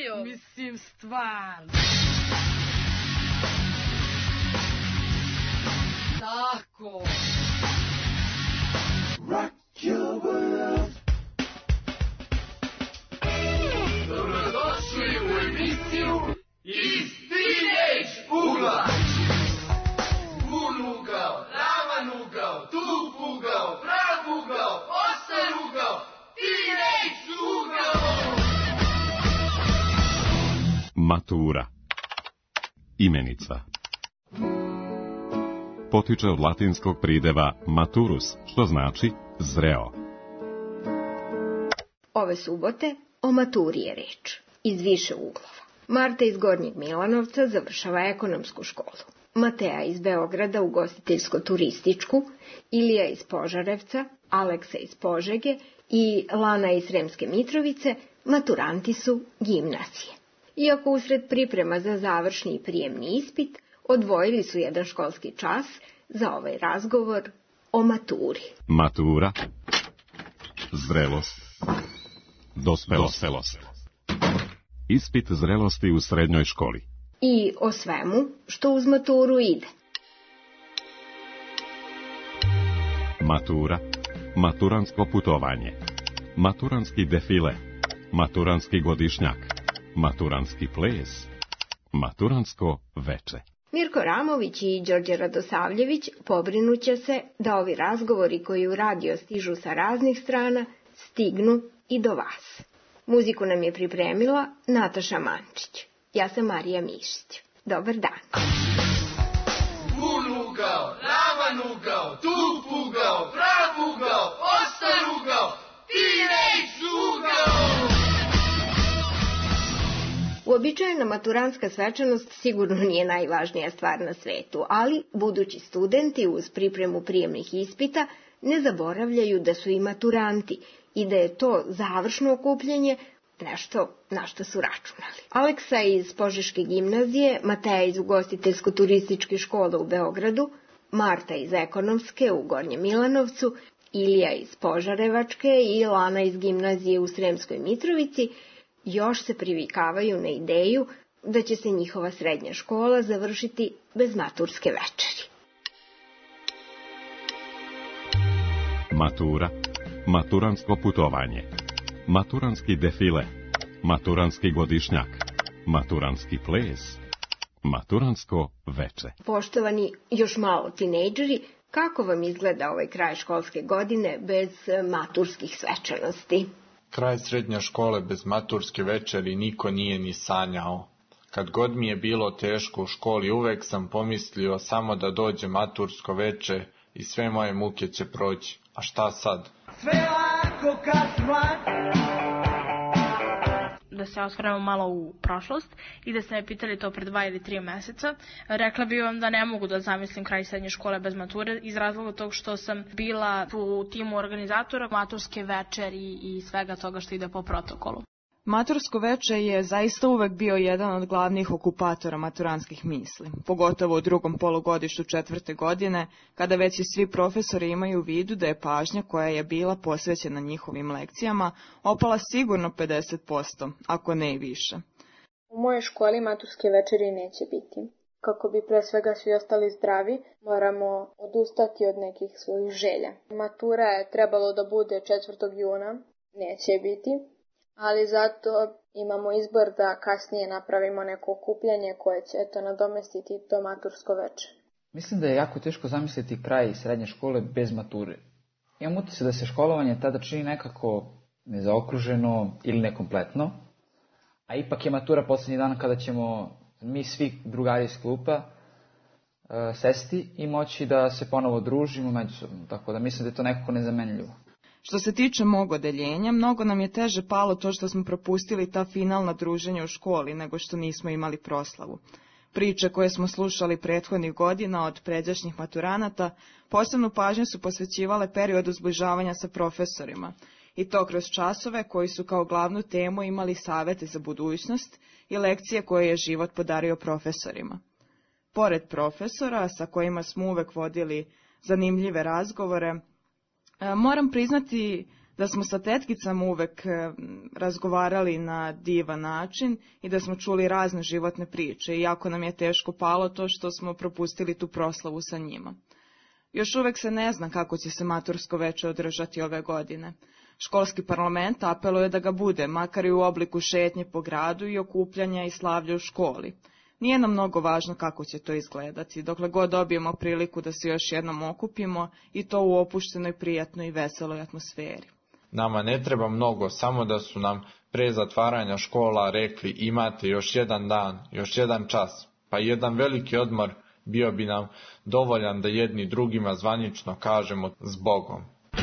kojom? Mislim, stvarno. Tako. Rock your world. Dobrodošli u emisiju Iz Teenage ugla. Vun ugao, ravan ugao, tup ugao, prav ugao, ostar ugao, Teenage ugao. Matura. Imenica. Potiče od latinskog prideva maturus, što znači zreo. Ove subote o maturi je reč, iz više uglova. Marta iz Gornjeg Milanovca završava ekonomsku školu. Mateja iz Beograda ugostiteljsko-turističku, Ilija iz Požarevca, Aleksa iz Požege i Lana iz Sremske Mitrovice maturanti su gimnazije. Iako usred priprema za završni i prijemni ispit, odvojili su jedan školski čas za ovaj razgovor o maturi. Matura. Zrelost. Dospelost. Ispit zrelosti u srednjoj školi. I o svemu što uz maturu ide. Matura. Maturansko putovanje. Maturanski defile. Maturanski godišnjak. Maturanski ples. Maturansko veče. Mirko Ramović i Đorđe Radosavljević pobrinuće se da ovi razgovori koji u radio stižu sa raznih strana stignu i do vas. Muziku nam je pripremila Nataša Mančić. Ja sam Marija Mišić. Dobar dan. Vun ugao, ravan ugao, tup ugao, prav ugao, ostar ugao, Teenage ugao. Uobičajena maturantska svečanost sigurno nije najvažnija stvar na svetu, ali budući studenti uz pripremu prijemnih ispita ne zaboravljaju da su i maturanti i da je to završno okupljenje nešto na što su računali. Aleksa iz Požeške gimnazije, Mateja iz ugostiteljsko-turističke škole u Beogradu, Marta iz ekonomske u Gornjem Milanovcu, Ilija iz Požarevačke i Lana iz gimnazije u Sremskoj Mitrovici još se privikavaju na ideju da će se njihova srednja škola završiti bez maturske večeri. Matura. Maturansko putovanje. Maturanski defile. Maturanski godišnjak. Maturanski ples. Maturansko veče. Poštovani još malo tinejdžeri, kako vam izgleda ovaj kraj školske godine bez maturskih svečanosti? Kraj srednje škole bez maturske večeri niko nije ni sanjao. Kad god mi je bilo teško u školi, uvek sam pomislio samo da dođe matursko veče i sve moje muke će proći. A šta sad? Sve lako kad si mlad. Da se osvrnemo malo u prošlost i da ste me pitali to pre 2 ili 3 meseca, rekla bih vam da ne mogu da zamislim kraj srednje škole bez mature iz razloga tog što sam bila u timu organizatora maturske večeri i svega toga što ide po protokolu. Matursko veče je zaista uvek bio jedan od glavnih okupatora maturanskih misli, pogotovo u drugom polugodištu 4. godine, kada već i svi profesori imaju u vidu da je pažnja koja je bila posvećena njihovim lekcijama opala sigurno 50%, ako ne i više. U mojoj školi maturske večeri neće biti. Kako bi pre svega svi ostali zdravi, moramo odustati od nekih svojih želja. Matura je trebalo da bude 4. juna, neće biti. Ali zato imamo izbor da kasnije napravimo neko okupljanje koje će nadomestiti to matursko veče. Mislim da je jako teško zamisliti kraj srednje škole bez mature. Imam utisak da se školovanje tada čini nekako nezaokruženo ili nekompletno, a ipak je matura posljednji dan kada ćemo mi svi drugari iz klupa sesti i moći da se ponovo družimo međusobno, tako da mislim da je to nekako nezamenljivo. Što se tiče mog odeljenja, mnogo nam je teže palo to što smo propustili ta finalna druženja u školi nego što nismo imali proslavu. Priče koje smo slušali prethodnih godina od pređašnjih maturanata posebnu pažnju su posvećivale periodu zbližavanja sa profesorima, i to kroz časove koji su kao glavnu temu imali savete za budućnost i lekcije koje je život podario profesorima. Pored profesora, sa kojima smo uvek vodili zanimljive razgovore, moram priznati Da smo sa tetkicama uvek razgovarali na divan način i da smo čuli razne životne priče, iako nam je teško palo to što smo propustili tu proslavu sa njima. Još uvek se ne zna kako će se matursko veče održati ove godine. Školski parlament apeluje da ga bude, makar i u obliku šetnje po gradu i okupljanja i slavlja u školi. Nije nam mnogo važno kako će to izgledati, dokle god dobijemo priliku da se još jednom okupimo i to u opuštenoj, prijatnoj i veseloj atmosferi. Nama ne treba mnogo, samo da su nam pre zatvaranja škola rekli imate još jedan dan, još jedan čas, pa jedan veliki odmor bio bi nam dovoljan da jedni drugima zvanično kažemo s Bogom.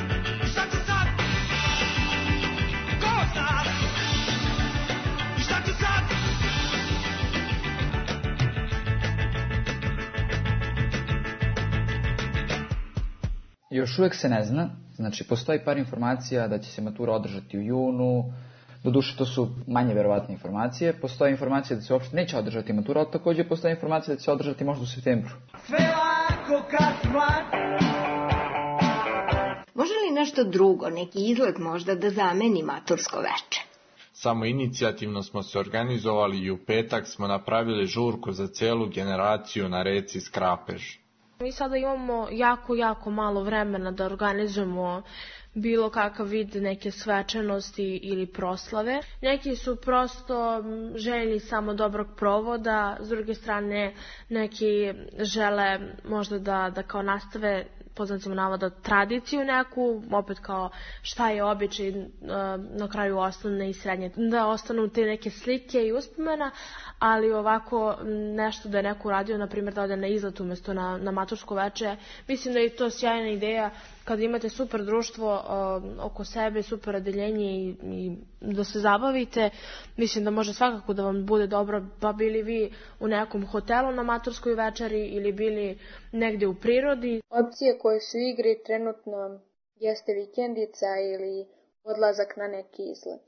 Još uvek se ne zna, znači postoji par informacija da će se matura održati u junu, doduše to su manje verovatne informacije, postoji informacija da se uopšte neće održati matura, ali također postoji informacija da će se održati možda u septembru. Sve lako kad si mlad. Može li nešto drugo, neki izlet možda da zameni matursko veče? Samo inicijativno smo se organizovali i u petak smo napravili žurku za celu generaciju na reci Skrapež. Mi sada imamo jako malo vremena da organizujemo bilo kakav vid neke svečanosti ili proslave. Neki su prosto željni samo dobrog provoda, s druge strane neki žele možda da kao nastave, po znacima navoda, tradiciju neku, opet kao šta je običaj na kraju osnovne i srednje, da ostanu te neke slike i uspomena, ali ovako nešto da je neko uradio, na primjer da ode na izlet umjesto na matursko veče. Mislim da je to sjajna ideja kada imate super društvo oko sebe, super odeljenje i da se zabavite. Mislim da može svakako da vam bude dobro, pa bili vi u nekom hotelu na maturskoj večeri ili bili negdje u prirodi. Opcije koje su igri trenutno jeste vikendica ili odlazak na neki izlet.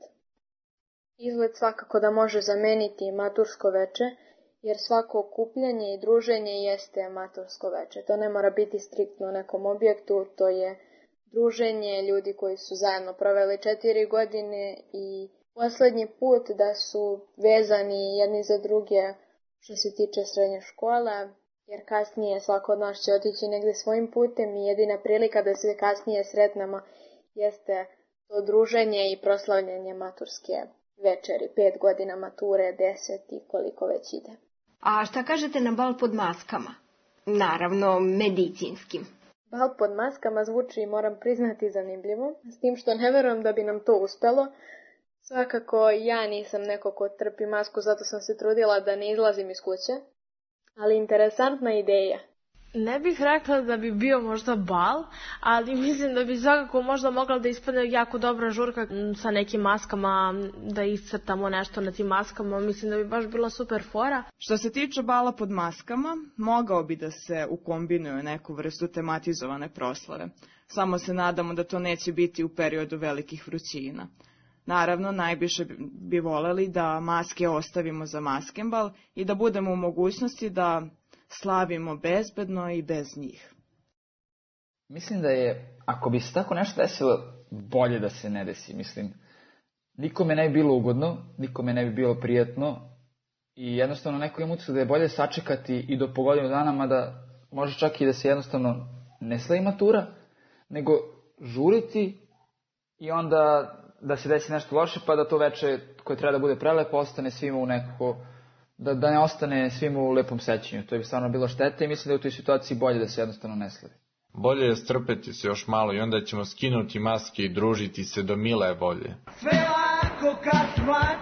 Izlet svakako da može zameniti matursko veče, jer svako okupljanje i druženje jeste matursko veče. To ne mora biti striktno u nekom objektu, to je druženje ljudi koji su zajedno proveli 4 godine i posljednji put da su vezani jedni za druge što se tiče srednje škole, jer kasnije svako od nas će otići negdje svojim putem i jedina prilika da se kasnije sretnemo jeste to druženje i proslavljanje maturske večeri, 5 godina mature, 10 i koliko već ide. A šta kažete na bal pod maskama? Naravno, medicinskim. Bal pod maskama zvuči, moram priznati, zanimljivo, s tim što ne verujem da bi nam to uspelo. Svakako ja nisam neko ko trpi masku, zato sam se trudila da ne izlazim iz kuće, ali interesantna ideja. Ne bih rekla da bi bio možda bal, ali mislim da bi svakako možda mogla da ispadne jako dobra žurka sa nekim maskama, da iscrtamo nešto na tim maskama. Mislim da bi baš bila super fora. Što se tiče bala pod maskama, mogao bi da se ukombinuje neku vrstu tematizovane proslave. Samo se nadamo da to neće biti u periodu velikih vrućina. Naravno, najviše bi voleli da maske ostavimo za maskembal i da budemo u mogućnosti da slavimo bezbedno i bez njih. Mislim da je, ako bi se tako nešto desilo, bolje da se ne desi. Mislim, nikome ne bi bilo ugodno, nikome ne bi bilo prijatno i jednostavno neko ima utisak da je bolje sačekati i do pogodinu dana, mada može čak i da se jednostavno ne slavi matura, nego žuriti i onda da se desi nešto loše, pa da to veče koje treba da bude prelepo ostane svima u nekako, da ne ostane svima u lepom sećanju. To bi stvarno bilo štete i mislim da je u toj situaciji bolje da se jednostavno ne slavi. Bolje je strpeti se još malo i onda ćemo skinuti maske i družiti se do mile volje. Sve lako kad si mlad.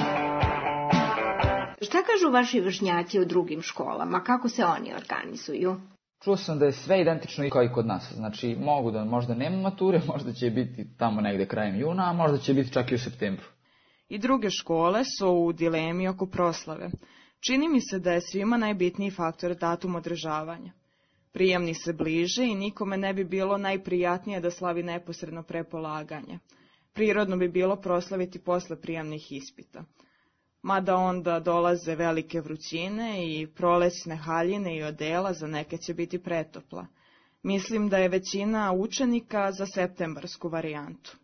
Šta kažu vaši vršnjaci u drugim školama? Kako se oni organizuju? Čuo sam da je sve identično kao i kod nas. Znači, možda nema mature, možda će biti tamo negde krajem juna, a možda će biti čak i u septembru. I druge škole su u dilemi oko proslave. Čini mi se da je svima najbitniji faktor datum održavanja. Prijemni se bliže i nikome ne bi bilo najprijatnije da slavi neposredno pre polaganja. Prirodno bi bilo proslaviti posle prijemnih ispita. Mada onda dolaze velike vrućine i prolećne haljine i odela, za neke će biti pretopla. Mislim da je većina učenika za septembarsku varijantu.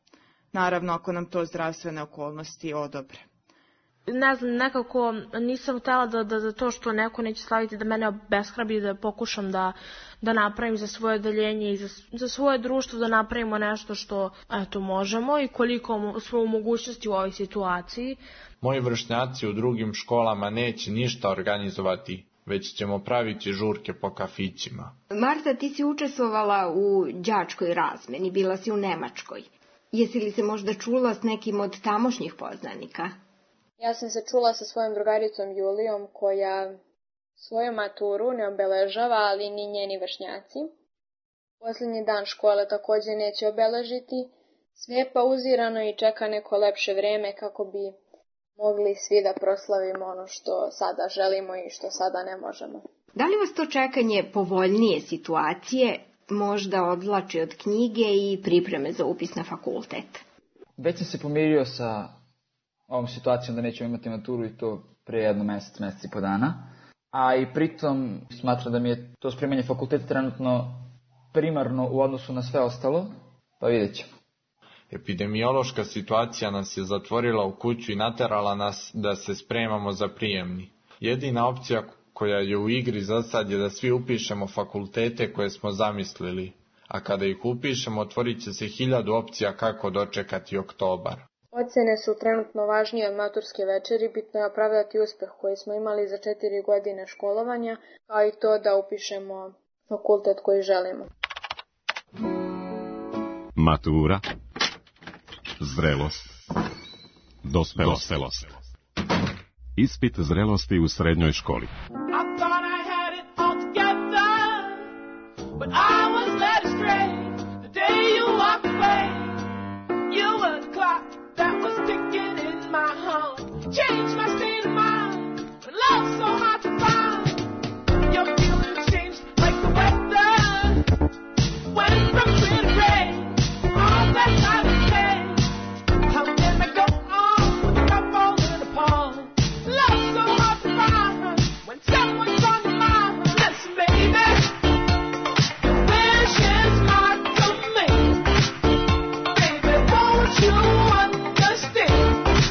naravno ako nam to zdravstvene okolnosti odobre. Ne znam, nekako nisam htjela da to što neko neće slaviti da mene obeshrabri, da pokušam da napravim za svoje odeljenje i za svoje društvo, da napravimo nešto što možemo i koliko smo u mogućnosti u ovoj situaciji. Moji vršnjaci u drugim školama neće ništa organizovati, već ćemo praviti žurke po kafićima. Marta, ti si učestvovala u đačkoj razmeni, bila si u Nemačkoj. Jesi li se možda čula s nekim od tamošnjih poznanika? Ja sam se čula sa svojom drugaricom Julijom koja svoju maturu ne obeležava, ali ni njeni vršnjaci. Posljednji dan škole također neće obeležiti. Sve je pauzirano i čeka neko lepše vreme kako bi mogli svi da proslavimo ono što sada želimo i što sada ne možemo. Da li vas to čekanje povoljnije situacije možda odvlači od knjige i pripreme za upis na fakultet? Već sam se pomirio sa ovom situacijom da nećemo imati maturu i to pre jedno mesec i po dana. A i pritom smatram da mi je to spremanje fakulteta trenutno primarno u odnosu na sve ostalo, pa vidjet ćemo. Epidemiološka situacija nas je zatvorila u kuću i naterala nas da se spremamo za prijemni. Jedina opcija koja je u igri za sad je da svi upišemo fakultete koje smo zamislili, a kada ih upišemo otvorit će se 1000 opcija kako dočekati oktobar. Ocene su trenutno važnije od maturske večeri, bitno je opravdati uspeh koji smo imali za 4 godine školovanja, kao i to da upišemo fakultet koji želimo. Matura, zrelost, dospelost. Ispit zrelosti u srednjoj školi. Change my state of mind, but love's so hard to find. Your feelings change like the weather. Went from clear to gray, all that time to pay. How can I go on when I'm falling apart? Love's so hard to find when someone's on your mind. Listen, baby, your wish is not to me. Baby, won't you understand?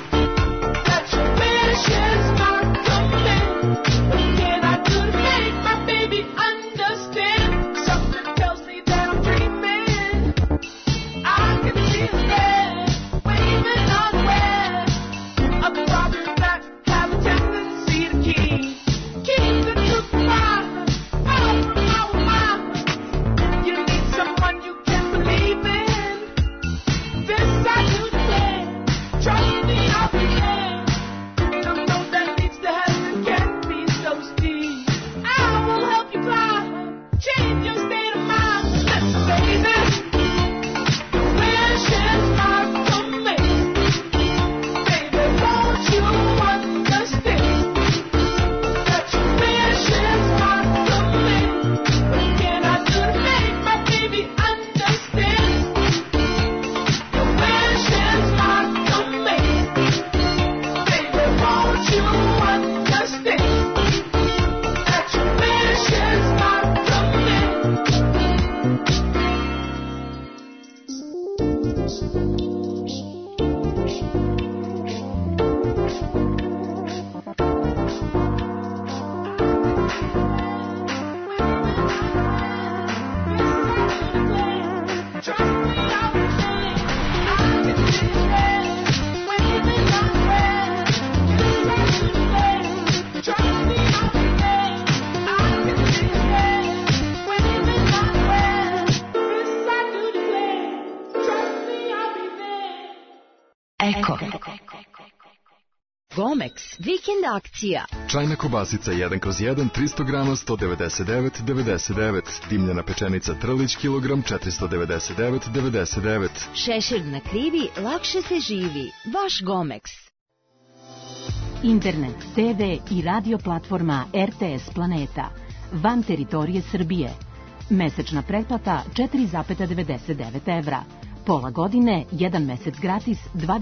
Gomex, vikend akcija. Čajna kobasica 1/1, 300 grama, 199,99. Dimljena pečenica Trlić, kilogram, 499,99. Šešir na krivi, lakše se živi. Vaš Gomex. Internet, TV i radio platforma RTS Planeta. Van teritorije Srbije. Mesečna pretplata 4,99 evra. Pola godine, 1 mesec gratis,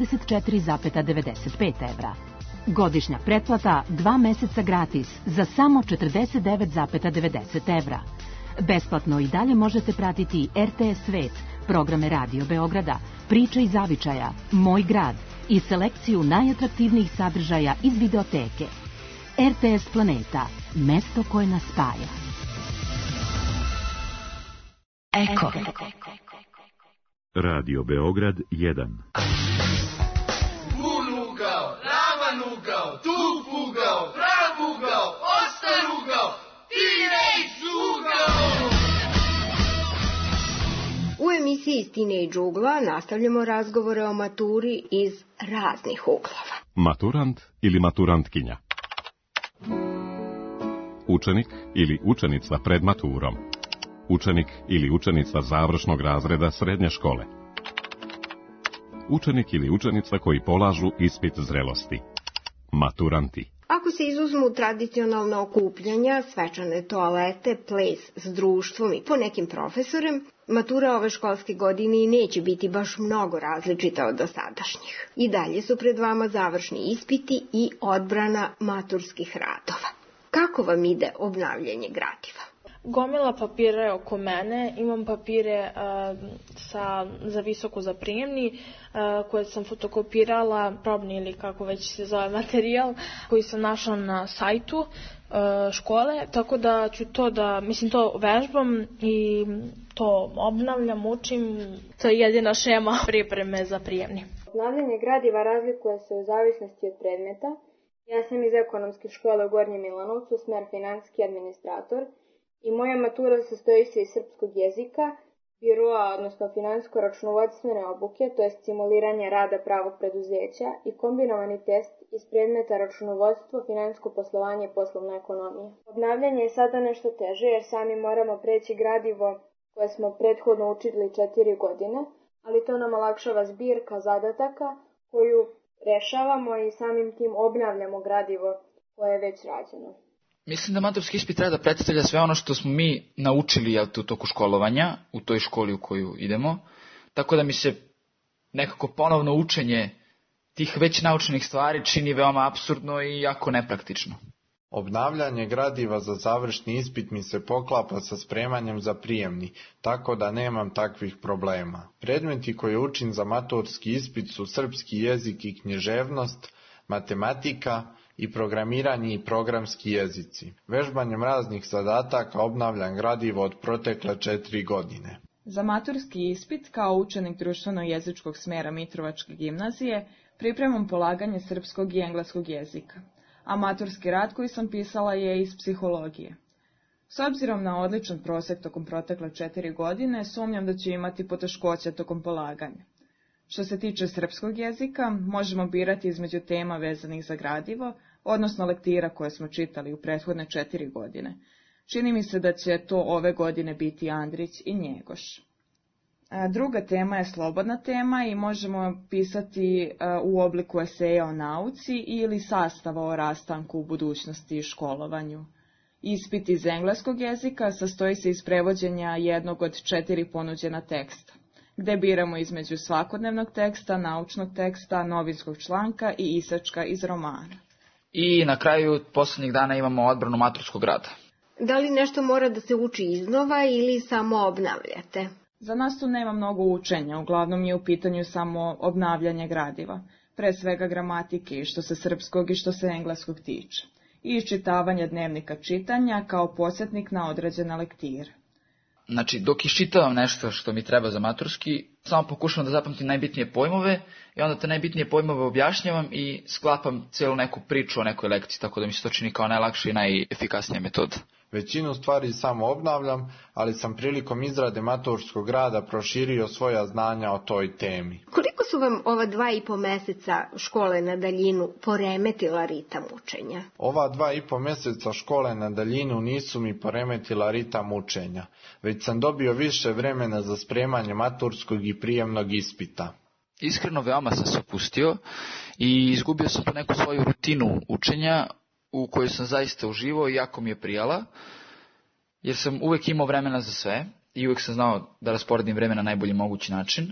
24,95 evra. Godišnja pretplata 2 meseca gratis za samo 49,90 evra. Besplatno i dalje možete pratiti RTS Svet programe Radio Beograda, priče iz zavičaja, Moj grad i selekciju najatraktivnijih sadržaja iz videoteke. RTS Planeta, mesto koje nas spaja. Eko. Radio Beograd 1. Unugao, ravanugao, tupugao, pravugao, ostarugao, teenage ugao. U emisiji iz Teenage ugla nastavljamo razgovore o maturi iz raznih uglova. Maturant ili maturantkinja. Učenik ili učenica pred maturom. Učenik ili učenica završnog razreda srednje škole. Učenik ili učenica koji polažu ispit zrelosti. Maturanti. Ako se izuzmu tradicionalna okupljanja, svečane toalete, ples s društvom i po nekim profesorem, matura ove školske godine i neće biti baš mnogo različita od dosadašnjih. I dalje su pred vama završni ispiti i odbrana maturskih radova. Kako vam ide obnavljanje gradiva? Gomila papira je oko mene, imam papire za visoko za prijemni, koje sam fotokopirala, probni ili kako već se zove materijal, koji sam našla na sajtu škole, tako da ću to vežbam i to obnavljam, učim. To je jedina šema pripreme za prijemni. Obnavljanje gradiva razlikuje se u zavisnosti od predmeta. Ja sam iz ekonomske škole u Gornjem Milanovcu, smer financijski administrator, i moja matura sastoji se iz srpskog jezika, biroa, odnosno finansijsko-računovodstvene obuke, to je simuliranje rada pravog preduzeća i kombinovani test iz predmeta računovodstvo, financijsko poslovanje i poslovna ekonomija. Obnavljanje je sada nešto teže jer sami moramo preći gradivo koje smo prethodno učili 4 godine, ali to nam olakšava zbirka zadataka koju rešavamo i samim tim obnavljamo gradivo koje je već rađeno. Mislim da maturski ispit treba da predstavlja sve ono što smo mi naučili u toku školovanja, u toj školi u koju idemo, tako da mi se nekako ponovno učenje tih već naučenih stvari čini veoma apsurdno i jako nepraktično. Obnavljanje gradiva za završni ispit mi se poklapa sa spremanjem za prijemni, tako da nemam takvih problema. Predmeti koje učim za maturski ispit su srpski jezik i književnost, matematika i programiranje i programski jezici. Vežbanjem raznih zadataka obnavljam gradivo od protekle 4 godine. Za maturski ispit, kao učenik društveno-jezičkog smera Mitrovačke gimnazije, pripremam polaganje srpskog i engleskog jezika, a maturski rad koji sam pisala je iz psihologije. S obzirom na odličan prosek tokom protekle 4 godine, sumnjam da ću imati poteškoće tokom polaganja. Što se tiče srpskog jezika, možemo birati između tema vezanih za gradivo, odnosno lektira koje smo čitali u prethodne 4 godine. Čini mi se da će to ove godine biti Andrić i Njegoš. Druga tema je slobodna tema i možemo pisati u obliku eseja o nauci ili sastava o rastanku u budućnosti i školovanju. Ispit iz engleskog jezika sastoji se iz prevođenja jednog od 4 ponuđena teksta, gde biramo između svakodnevnog teksta, naučnog teksta, novinskog članka i isačka iz romana. I na kraju posljednjih dana imamo odbranu maturskog rada. Da li nešto mora da se uči iznova ili samo obnavljate? Za nas tu nema mnogo učenja, uglavnom je u pitanju samo obnavljanje gradiva, pre svega gramatike, što se srpskog i što se engleskog tiče, i iščitavanje dnevnika čitanja kao podsjetnik na određene lektire. Znači, dok iščitavam nešto što mi treba za maturski, samo pokušavam da zapamtim najbitnije pojmove i onda te najbitnije pojmove objašnjavam i sklapam cijelu neku priču o nekoj lekciji, tako da mi se to čini kao najlakša i najefikasnija metoda. Većinu stvari samo obnavljam, ali sam prilikom izrade maturskog rada proširio svoja znanja o toj temi. Koliko su vam ova 2,5 meseca škole na daljinu poremetila ritam učenja? Ova 2,5 meseca škole na daljinu nisu mi poremetila ritam učenja, već sam dobio više vremena za spremanje maturskog i prijemnog ispita. Iskreno, veoma sam se opustio i izgubio sam po neku svoju rutinu učenja, u kojoj sam zaista uživao i jako mi je prijala, jer sam uvek imao vremena za sve i uvek sam znao da rasporedim vreme na najbolji mogući način,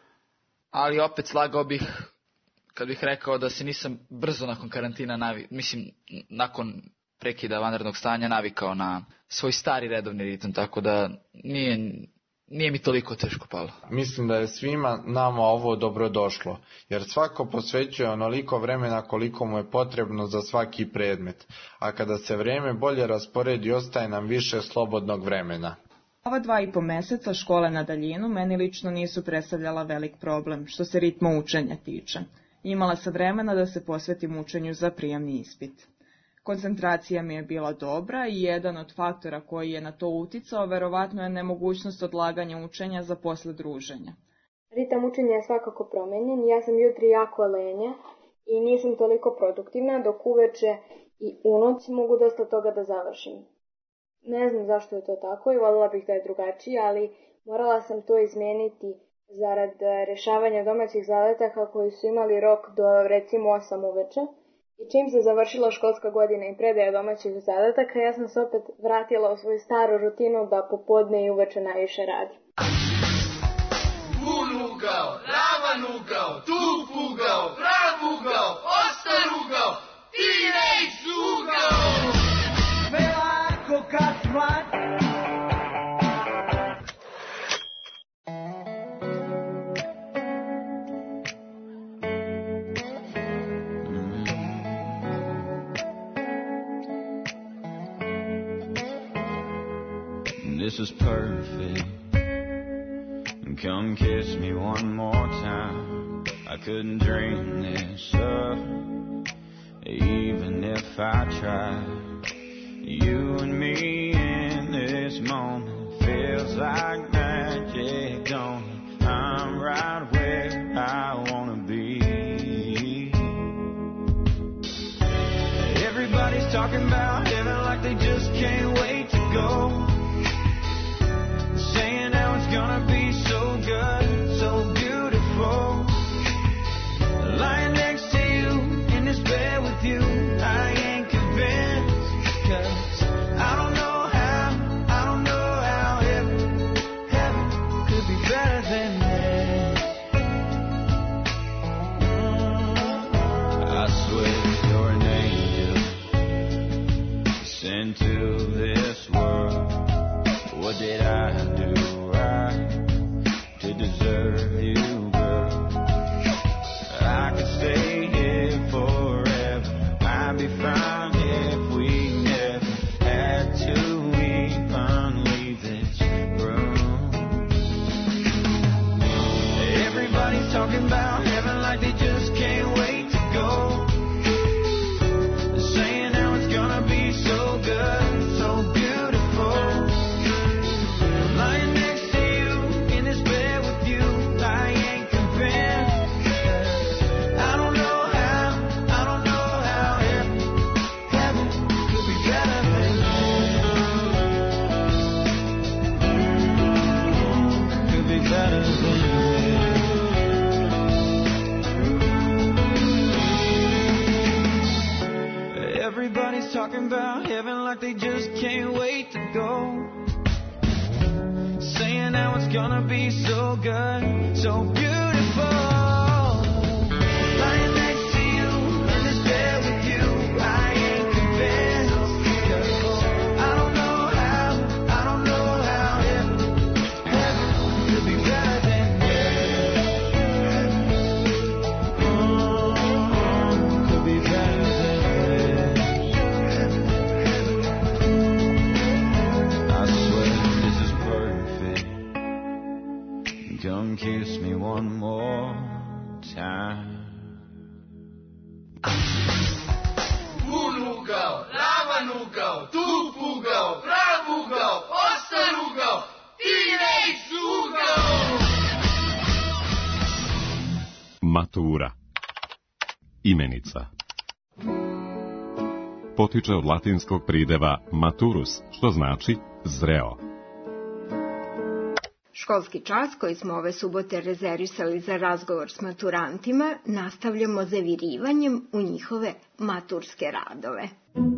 ali opet slagao bih kad bih rekao da se nisam brzo nakon karantina nakon prekida vanrednog stanja navikao na svoj stari redovni ritam, tako da nije nije mi toliko teško palo. Mislim da je svima nama ovo dobrodošlo, jer svako posvećuje onoliko vremena koliko mu je potrebno za svaki predmet, a kada se vrijeme bolje rasporedi, ostaje nam više slobodnog vremena. Ova 2,5 meseca škole na daljinu meni lično nisu predstavljala velik problem, što se ritma učenja tiče. Imala sam vremena da se posvetim učenju za prijemni ispit. Koncentracija mi je bila dobra i jedan od faktora koji je na to uticao verovatno je nemogućnost odlaganja učenja za posle druženja. Ritam učenja je svakako promenjen, ja sam jutri jako lenja i nisam toliko produktivna, dok uveče i u noć mogu dosta toga da završim. Ne znam zašto je to tako i voljela bih da je drugačije, ali morala sam to izmeniti zarad rešavanja domaćih zadataka koji su imali rok do recimo 8 uveče. I čim se završila školska godina i predaja domaćih zadataka, ja sam se opet vratila u svoju staru rutinu da popodne i uveče najviše radim. Pun ugao, ravan ugao, tup ugao, prav ugao, ostar ugao, ti već ugao! Sve lako kad mlad. This is perfect. Come kiss me one more time. I couldn't dream this up, even if I tried. You and me in this moment feels like magic, don't it? I'm right where I wanna be. Everybody's talking about heaven like they just can't wait to go. Saying how it's gonna be so good, so beautiful. Lying next to you, in this bed with you, I ain't convinced. 'Cause I don't know how heaven could be better than this. I swear you're an angel sent to this world. What did I do right to deserve you, girl? I could stay here forever. I'd be fine if we never had to even leave this room. Everybody's talking about heaven like they just can't wait to go. Saying how it's gonna be so good, so beautiful. Lying next to you, in this bed with you, I ain't convinced. I don't know how heaven could be better than this. Could be better than this. Everybody's talking about heaven like they just can't wait to go. Saying how it's gonna be so good, so beautiful. Lying next to you, in this bed with you, I ain't convinced. 'Cause I don't know how heaven could be better than this. Could be better than this. I swear this is perfect. Come kiss me one more time. Pun ugao, ravan ugao, tup ugao, prav ugao, ostar ugao, ti već ugao! Matura. Imenica. Potiče od latinskog prideva maturus, što znači zreo. Školski čas koji smo ove subote rezervisali za razgovor s maturantima nastavljamo zavirivanjem u njihove maturske radove.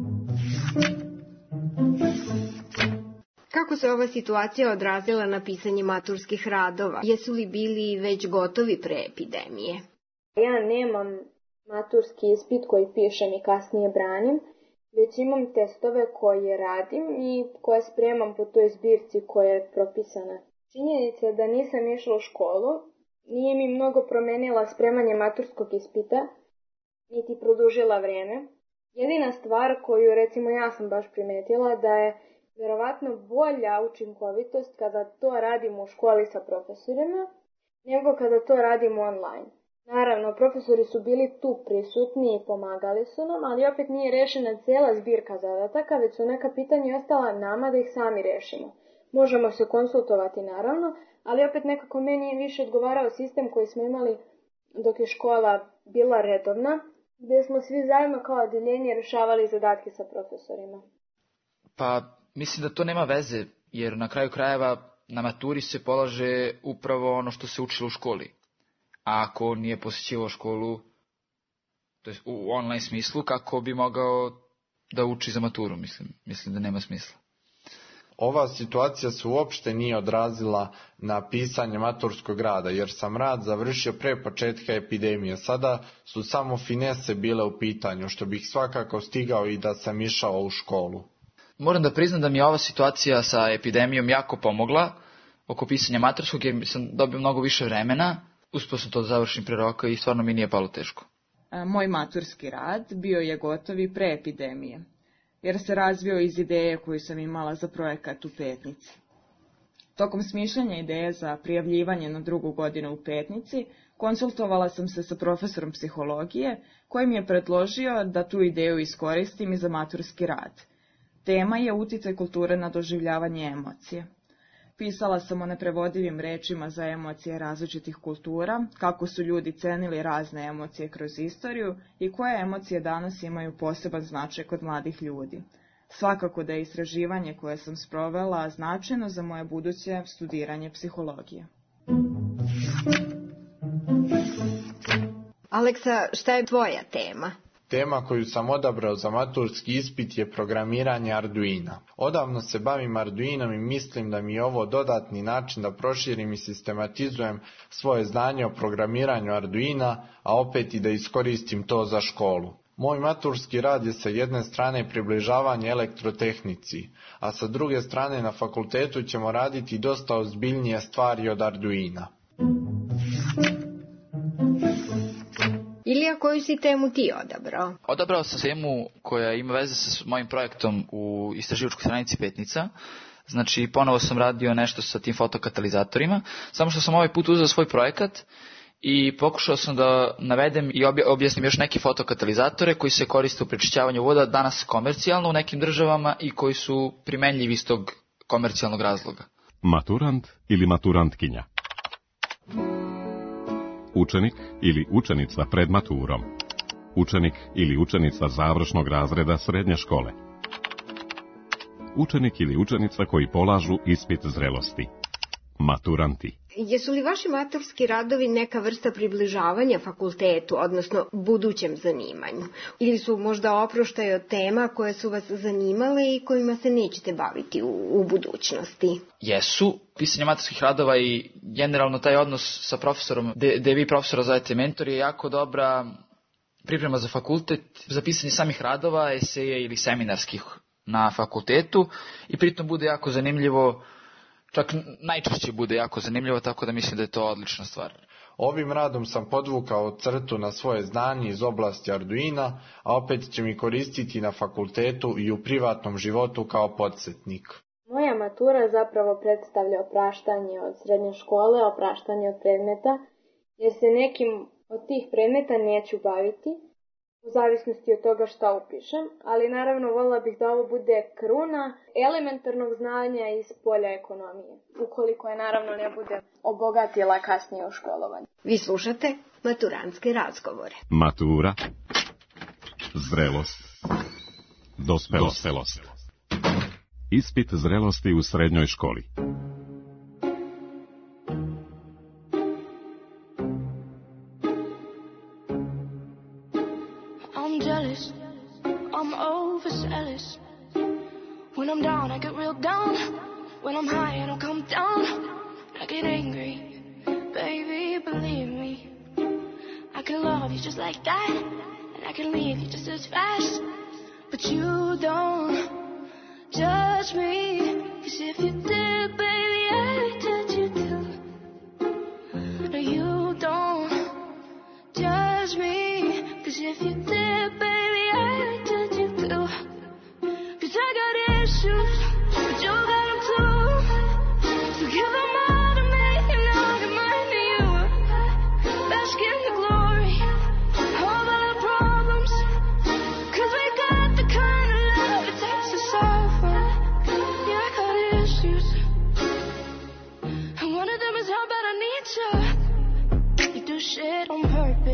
Kako se ova situacija odrazila na pisanje maturskih radova? Jesu li bili već gotovi pre epidemije? Ja nemam maturski ispit koji pišem i kasnije branim, već imam testove koje radim i koje spremam po toj zbirci koja je propisana. Činjenica da nisam išla u školu nije mi mnogo promenila spremanje maturskog ispita, niti produžila vrijeme. Jedina stvar koju recimo ja sam baš primetila da je vjerovatno bolja učinkovitost kada to radimo u školi sa profesorima nego kada to radimo online. Naravno, profesori su bili tu prisutni i pomagali su nam, ali opet nije rešena cijela zbirka zadataka, već su neka pitanja ostala nama da ih sami rešimo. Možemo se konsultovati naravno, ali opet nekako meni je više odgovarao sistem koji smo imali dok je škola bila redovna, gdje smo svi zajedno kao odeljenje rješavali zadatke sa profesorima. Pa mislim da to nema veze, jer na kraju krajeva na maturi se polaže upravo ono što se učilo u školi. A ako nije posjećivao školu, to je u online smislu, kako bi mogao da uči za maturu, mislim da nema smisla. Ova situacija se uopšte nije odrazila na pisanje maturskog rada, jer sam rad završio pre početka epidemije. Sada su samo finese bile u pitanju, što bih svakako stigao i da sam išao u školu. Moram da priznam da mi je ova situacija sa epidemijom jako pomogla oko pisanja maturskog, jer sam dobio mnogo više vremena, uspio sam to da završim pre roka i stvarno mi nije palo teško. Moj maturski rad bio je gotov i pre epidemije, jer se razvio iz ideje koju sam imala za projekat u Petnici. Tokom smišljanja ideje za prijavljivanje na 2. godinu u Petnici, konsultovala sam se sa profesorom psihologije, koji mi je predložio da tu ideju iskoristim i za maturski rad. Tema je uticaj kulture na doživljavanje emocije. Pisala sam o neprevodivim rečima za emocije različitih kultura, kako su ljudi cenili razne emocije kroz istoriju i koje emocije danas imaju poseban značaj kod mladih ljudi. Svakako da je istraživanje koje sam sprovela značajno za moje buduće studiranje psihologije. Aleksa, šta je tvoja tema? Tema koju sam odabrao za maturski ispit je programiranje Arduina. Odavno se bavim Arduinom i mislim da mi je ovo dodatni način da proširim i sistematizujem svoje znanje o programiranju Arduina, a opet i da iskoristim to za školu. Moj maturski rad je sa jedne strane približavanje elektrotehnici, a sa druge strane na fakultetu ćemo raditi dosta ozbiljnije stvari od Arduina. Ilija, koju si temu ti odabrao? Odabrao sam temu koja ima veze sa mojim projektom u istraživačkoj stranici Petnica. Znači, ponovo sam radio nešto sa tim fotokatalizatorima, samo što sam ovaj put uzeo svoj projekat i pokušao sam da navedem i objasnim još neke fotokatalizatore koji se koriste u prečišćavanju voda danas komercijalno u nekim državama i koji su primenljivi iz tog komercijalnog razloga. Maturant ili maturantkinja. Učenik ili učenica pred maturom. Učenik ili učenica završnog razreda srednje škole. Učenik ili učenica koji polažu ispit zrelosti. Maturanti. Jesu li vaši maturski radovi neka vrsta približavanja fakultetu, odnosno budućem zanimanju? Ili su možda oproštaj od tema koje su vas zanimale i kojima se nećete baviti u budućnosti? Jesu. Pisanje maturskih radova i generalno taj odnos sa profesorom, gde vi profesora zovete mentor, je jako dobra priprema za fakultet, za pisanje samih radova, eseje ili seminarskih na fakultetu i pritom bude jako zanimljivo. Čak najčešće bude jako zanimljivo, tako da mislim da je to odlična stvar. Ovim radom sam podvukao crtu na svoje znanje iz oblasti Arduina, a opet će mi koristiti na fakultetu i u privatnom životu kao podsjetnik. Moja matura zapravo predstavlja opraštanje od srednje škole, opraštanje od predmeta, jer se nekim od tih predmeta neću baviti, u zavisnosti od toga šta upišem, ali naravno voljela bih da ovo bude kruna elementarnog znanja iz polja ekonomije, ukoliko je naravno ne bude obogatila kasnije u školovanju. Vi slušate maturantske razgovore. Matura, zrelost, dospelost. Ispit zrelosti u srednjoj školi. I'm overzealous. When I'm down, I get real down. When I'm high, I don't come down. I get angry, baby, believe me. I can love you just like that, and I can leave you just as fast. But you don't judge me, 'cause if you did, baby, I'd touch you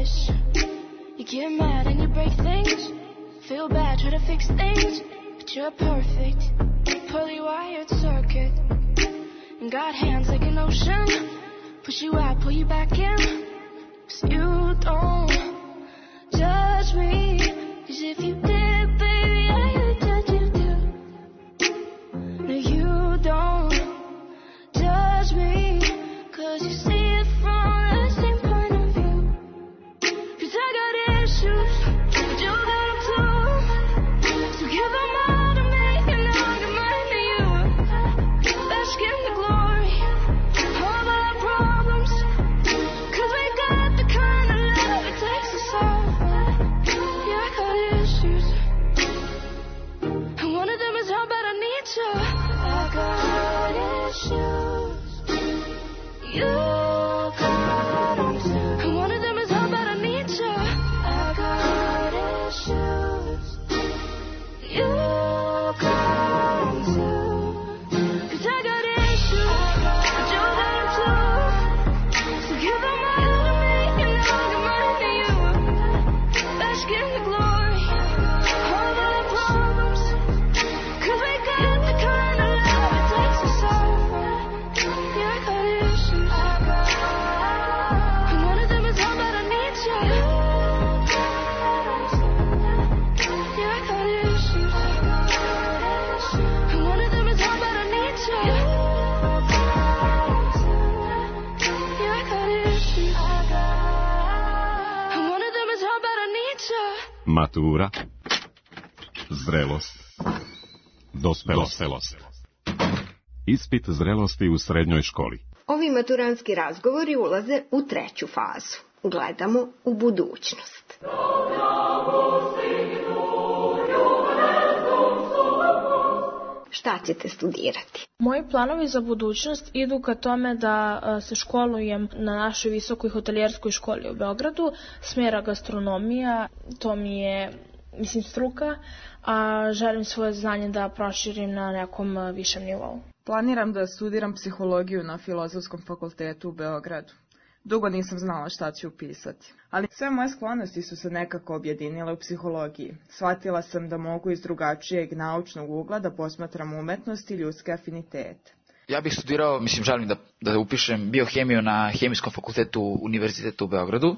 wish. You get mad and you break things. Feel bad, try to fix things. But you're perfect, poorly wired circuit. And got hands like an ocean. Push you out, pull you back in. 'Cause you don't judge me. 'Cause if you did, baby, I would judge you too. No, you don't judge me. 'Cause you see it from the same point of view. 'Cause I got issues, but you got them too. So give them all to me and I'll give mine to you. Bask in the glory of our problems. 'Cause we got the kind of love it takes to solve. Yeah, I got issues. And one of them is how bad I need you. I got issues. You got them too. And one of them is how bad I need you. I got issues. You got them too. 'Cause I got issues, but you got them too. So give them all to me and I'll give mine to you. Bask in the glory of our problems. 'Cause we got the kind of love it takes to solve. Yeah, I got issues. And one of them is how bad I need you. Yeah, I got issues. And one of them is how bad I need you. Yeah, I got issues. And one of them is how bad I need you. Matura, zrelost, dospelost. Ispit zrelosti u srednjoj školi. Ovi maturanski razgovori ulaze u treću fazu. Gledamo u budućnost. Šta ćete studirati? Moji planovi za budućnost idu ka tome da se školujem na našoj visokoj hotelijerskoj školi u Beogradu, smjera gastronomija, to mi je, struka, a želim svoje znanje da proširim na nekom višem nivou. Planiram da studiram psihologiju na Filozofskom fakultetu u Beogradu. Dugo nisam znala šta ću upisati, ali sve moje sklonosti su se nekako objedinile u psihologiji. Shvatila sam da mogu iz drugačijeg naučnog ugla da posmatram umetnost i ljudske afinitete. Ja bih studirao, želim da upišem biohemiju na Hemijskom fakultetu Univerziteta u Beogradu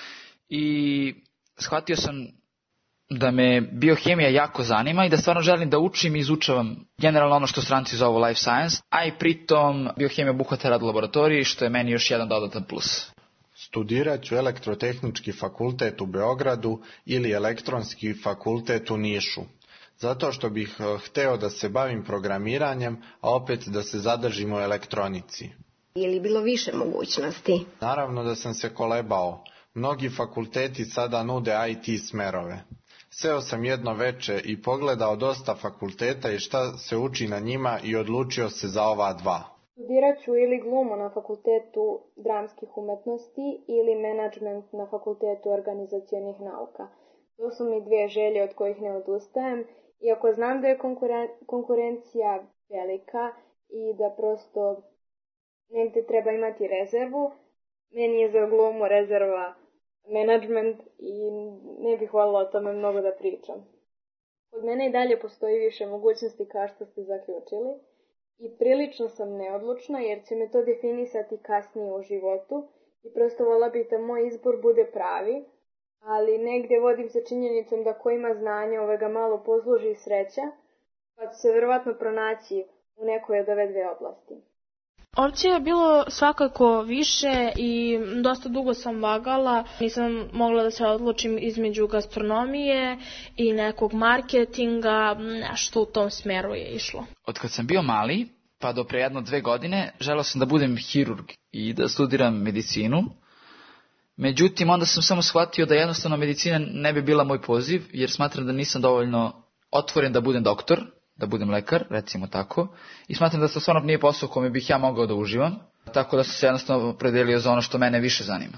i shvatio sam da me biohemija jako zanima i da stvarno želim da učim i izučavam generalno ono što stranci zovu life science, a i pritom biohemija obuhvata rad u laboratoriji, što je meni još jedan dodatan plus. Studirat ću elektrotehnički fakultet u Beogradu ili elektronski fakultet u Nišu, zato što bih hteo da se bavim programiranjem, a opet da se zadržim u elektronici. Ili bilo više mogućnosti? Naravno da sam se kolebao. Mnogi fakulteti sada nude IT smerove. Seo sam jedno veče i pogledao dosta fakulteta i šta se uči na njima i odlučio se za ova dva. Studirat ću ili glumu na fakultetu dramskih umetnosti ili menadžment na fakultetu organizacionih nauka. To su mi dvije želje od kojih ne odustajem, iako znam da je konkurencija velika i da prosto negdje treba imati rezervu. Meni je za glumu rezerva menadžment i ne bih voljela o tome mnogo da pričam. Kod mene i dalje postoji više mogućnosti kao što ste zaključili i prilično sam neodlučna jer će me to definisati kasnije u životu i prosto voljela bih da moj izbor bude pravi, ali negdje vodim se činjenicom da ko ima znanje ga malo posluži i sreća, pa će se verovatno pronaći u nekoj od ove dve oblasti. Opcija je bilo svakako više i dosta dugo sam vagala. Nisam mogla da se odlučim između gastronomije i nekog marketinga, nešto u tom smeru je išlo. Od kad sam bio mali, pa do pre 1-2 godine, želeo sam da budem hirurg i da studiram medicinu. Međutim, onda sam samo shvatio da jednostavno medicina ne bi bila moj poziv, jer smatram da nisam dovoljno otvoren da budem doktor, da budem lekar, recimo tako, i smatram da to stvarno nije posao kome bih ja mogao da uživam, tako da sam se jednostavno opredelio za ono što mene više zanima.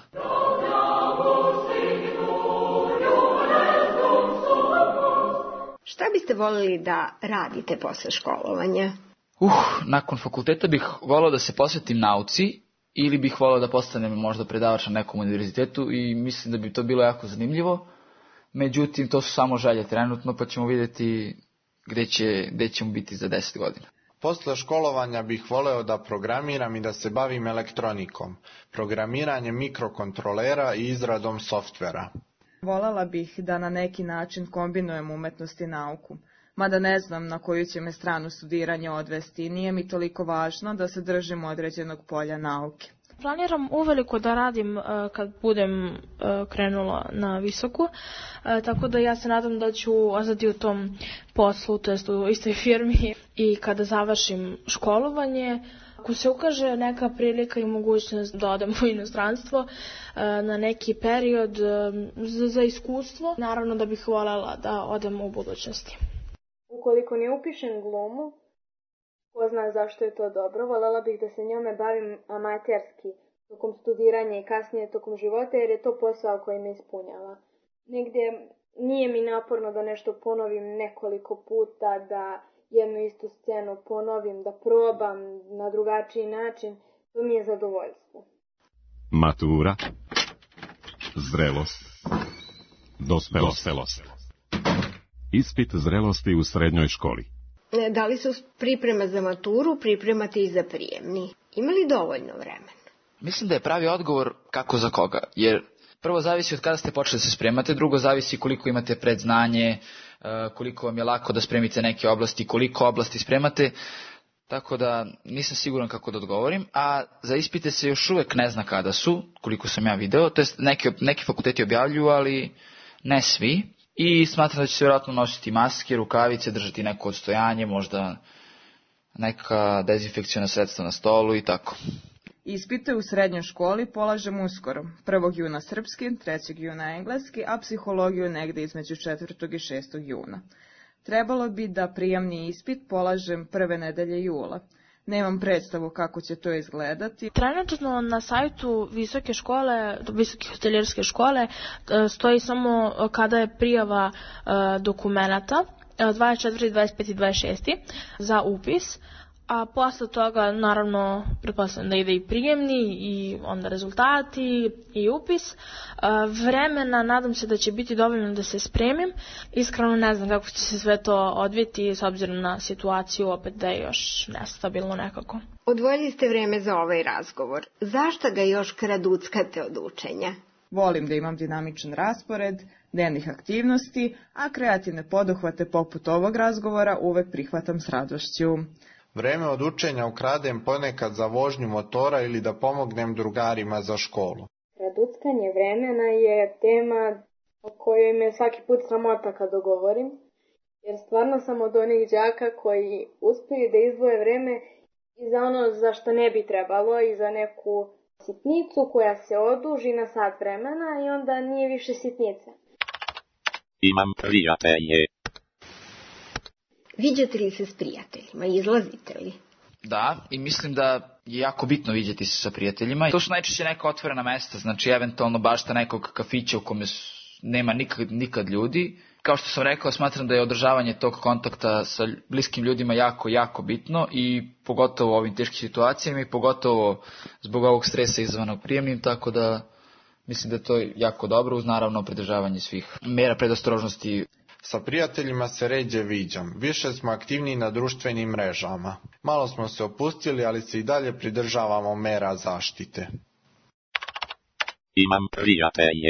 Šta biste voljeli da radite posle školovanja? Nakon fakulteta bih volio da se posvetim nauci ili bih voleo da postanem možda predavač na nekom univerzitetu i mislim da bi to bilo jako zanimljivo. Međutim, to su samo želje trenutno, pa ćemo vidjeti gde ćemo biti za 10 godina. Posle školovanja bih voleo da programiram i da se bavim elektronikom, programiranjem mikrokontrolera i izradom softvera. Volela bih da na neki način kombinujem umetnost i nauku, mada ne znam na koju će me stranu studiranja odvesti i nije mi toliko važno da se držim određenog polja nauke. Planiram uveliko da radim kad budem krenula na visoku, tako da ja se nadam da ću ostati u tom poslu, to jest u istoj firmi i kada završim školovanje. Ako se ukaže neka prilika i mogućnost da odem u inostranstvo na neki period za iskustvo, naravno da bih voljela da odem u budućnosti. Ukoliko ne upišem glumu, ko zna zašto je to dobro, voljela bih da se njome bavim amaterski tokom studiranja i kasnije tokom života, jer je to posao koji me ispunjava. Negdje nije mi naporno da nešto ponovim nekoliko puta, da jednu istu scenu ponovim, da probam na drugačiji način, to mi je zadovoljstvo. Matura, zrelost, dospelost. Ispit zrelosti u srednjoj školi. Da li se uz priprema za maturu pripremate i za prijemni? Ima li dovoljno vremena? Mislim da je pravi odgovor kako za koga, jer prvo zavisi od kada ste počeli da se spremate, drugo zavisi koliko imate predznanje, koliko vam je lako da spremite neke oblasti, koliko oblasti spremate, tako da nisam siguran kako da odgovorim, a za ispite se još uvek ne zna kada su, koliko sam ja video, to jest neki fakulteti objavljuju, ali ne svi. I smatram da će se vjerojatno nositi maske, rukavice, držati neko odstojanje, možda neka dezinfekcijona sredstva na stolu i tako. Ispite u srednjoj školi polažem uskoro. 1. juna srpski, 3. juna engleski, a psihologiju negde između 4. i 6. juna. Trebalo bi da prijemni ispit polažem prve nedelje jula. Nemam predstavu kako će to izgledati. Trenutno na sajtu visoke hoteljerske škole stoji samo kada je prijava dokumenata 24, 25 i 26 za upis, a posle toga naravno pretpostavljam da ide i prijemni i onda rezultati i upis. Vremena nadam se da će biti dovoljno da se spremim. Iskreno ne znam kako će se sve to odviti s obzirom na situaciju, opet da je još nestabilno nekako. Odvojili ste vreme za ovaj razgovor. Zašto ga još kraduckate od učenja? Volim da imam dinamičan raspored, dnevnih aktivnosti, a kreativne poduhvate poput ovog razgovora uvek prihvatam s radošću. Vreme od učenja ukradem ponekad za vožnju motora ili da pomognem drugarima za školu. Kraduckanje vremena je tema o kojoj me svaki put sramota kad dogovorim, jer stvarno sam od onih đaka koji uspiju da izdvoje vreme i za ono za što ne bi trebalo i za neku sitnicu koja se oduži na sat vremena i onda nije više sitnica. Imam prijatelje. Viđate li se s prijateljima? Izlazite li? Da, i mislim da je jako bitno viđati se sa prijateljima. To su najčešće neka otvorena mesta, znači eventualno bašta nekog kafića u kome nema nikad ljudi. Kao što sam rekao, smatram da je održavanje tog kontakta sa bliskim ljudima jako bitno i pogotovo u ovim teškim situacijama i pogotovo zbog ovog stresa izazvanog prijemnim, tako da mislim da je to jako dobro uz naravno pridržavanje svih mera predostrožnosti. Sa prijateljima se ređe viđam, više smo aktivniji na društvenim mrežama. Malo smo se opustili, ali se i dalje pridržavamo mera zaštite. Imam prijatelje.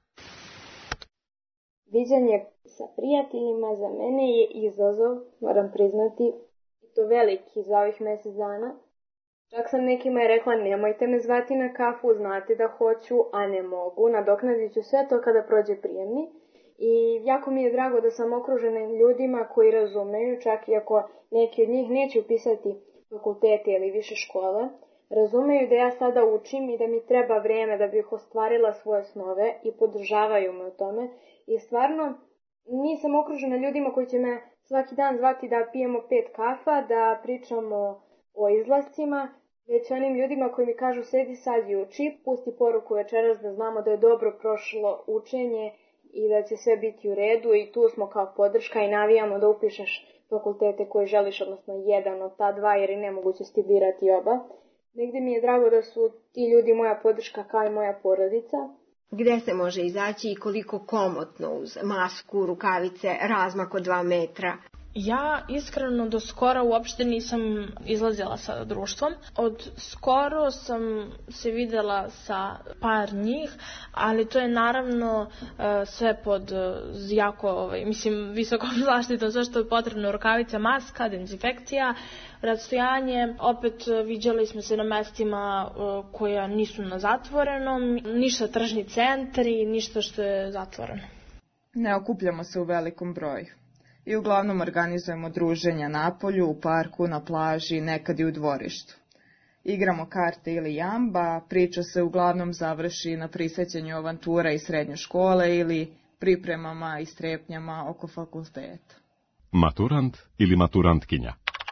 Viđanje sa prijateljima za mene je izazov, moram priznati, i to veliki za ovih mjesec dana. Čak sam nekima je rekla, nemojte me zvati na kafu, znate da hoću, a ne mogu, nadoknadit ću sve to kada prođe prijemni. I jako mi je drago da sam okružena ljudima koji razumeju, čak i ako neki od njih neće upisati fakultete ili više škole, razumeju da ja sada učim i da mi treba vreme da bih ostvarila svoje snove i podržavaju me u tome. I stvarno nisam okružena ljudima koji će me svaki dan zvati da pijemo 5 kafa, da pričamo o izlascima, već onim ljudima koji mi kažu sedi sad i uči, pusti poruku večeras da znamo da je dobro prošlo učenje i da će sve biti u redu i tu smo kao podrška i navijamo da upišeš fakultete koje želiš, odnosno jedan od ta dva jer je nemoguće studirati oba. Negde mi je drago da su ti ljudi moja podrška kao i moja porodica. Gde se može izaći i koliko komotno uz masku, rukavice, razmak od 2 metra? Ja iskreno do skora uopšte nisam izlazila sa društvom. Od skoro sam se videla sa par njih, ali to je naravno sve pod jako, visokom zaštitom, sve što je potrebno, rukavica, maska, dezinfekcija, rastojanje. Opet viđali smo se na mestima koja nisu na zatvorenom, ništa tržni centri, ništa što je zatvoreno. Ne okupljamo se u velikom broju. I uglavnom organizujemo druženja napolju, u parku, na plaži, nekad i u dvorištu. Igramo karte ili jamba, priča se uglavnom završi na prisećanju avantura iz srednje škole ili pripremama i strepnjama oko fakulteta. Maturant ili maturantkinja.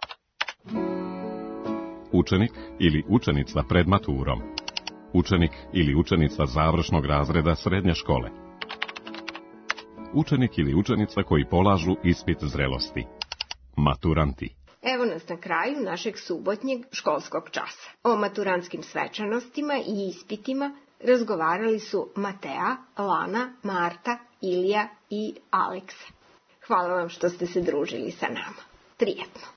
Učenik ili učenica pred maturom. Učenik ili učenica završnog razreda srednje škole. Učenik ili učenica koji polažu ispit zrelosti. Maturanti. Evo nas na kraju našeg subotnjeg školskog časa. O maturantskim svečanostima i ispitima razgovarali su Matea, Lana, Marta, Ilija i Aleksa. Hvala vam što ste se družili sa nama. Prijetno.